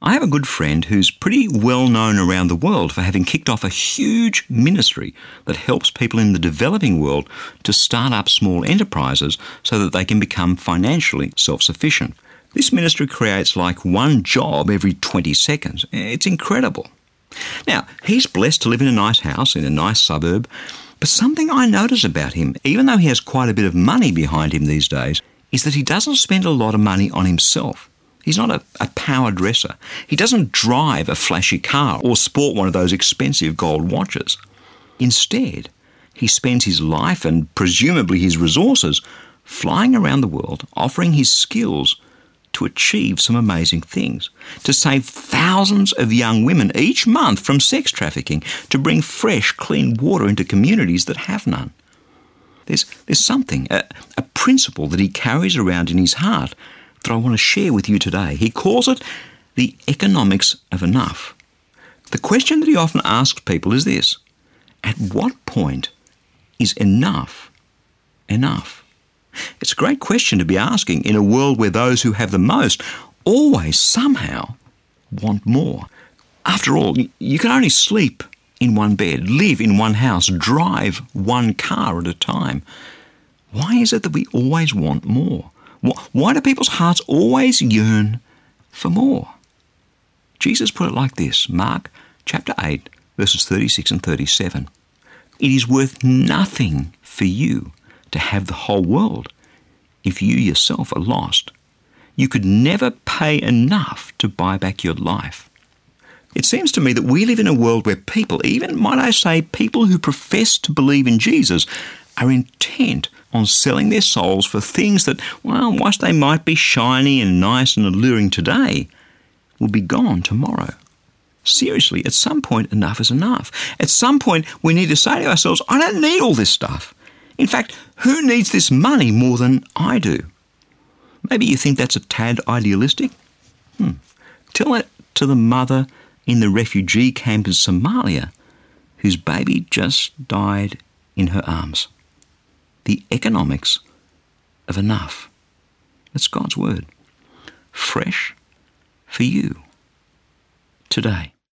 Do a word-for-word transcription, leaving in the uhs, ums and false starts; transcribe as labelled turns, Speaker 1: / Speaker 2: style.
Speaker 1: I have a good friend who's pretty well known around the world for having kicked off a huge ministry that helps people in the developing world to start up small enterprises so that they can become financially self-sufficient. This ministry creates like one job every twenty seconds. It's incredible. Now, he's blessed to live in a nice house in a nice suburb, but something I notice about him, even though he has quite a bit of money behind him these days, is that he doesn't spend a lot of money on himself. He's not a, a power dresser. He doesn't drive a flashy car or sport one of those expensive gold watches. Instead, he spends his life and presumably his resources flying around the world, offering his skills to achieve some amazing things, to save thousands of young women each month from sex trafficking, to bring fresh, clean water into communities that have none. There's, there's something, a, a principle that he carries around in his heart that I want to share with you today. He calls it the economics of enough. The question that he often asks people is this: at what point is enough enough? It's a great question to be asking in a world where those who have the most always somehow want more. After all, you can only sleep in one bed, live in one house, drive one car at a time. Why is it that we always want more? Why do people's hearts always yearn for more? Jesus put it like this, Mark chapter eight, verses thirty-six and thirty-seven. It is worth nothing for you to have the whole world if you yourself are lost. You could never pay enough to buy back your life. It seems to me that we live in a world where people, even, might I say, people who profess to believe in Jesus, are intent on selling their souls for things that, well, whilst they might be shiny and nice and alluring today, will be gone tomorrow. Seriously, at some point, enough is enough. At some point, we need to say to ourselves, I don't need all this stuff. In fact, who needs this money more than I do? Maybe you think that's a tad idealistic? Hmm. Tell that to the mother in the refugee camp in Somalia whose baby just died in her arms. The economics of enough. That's God's word. Fresh for you today.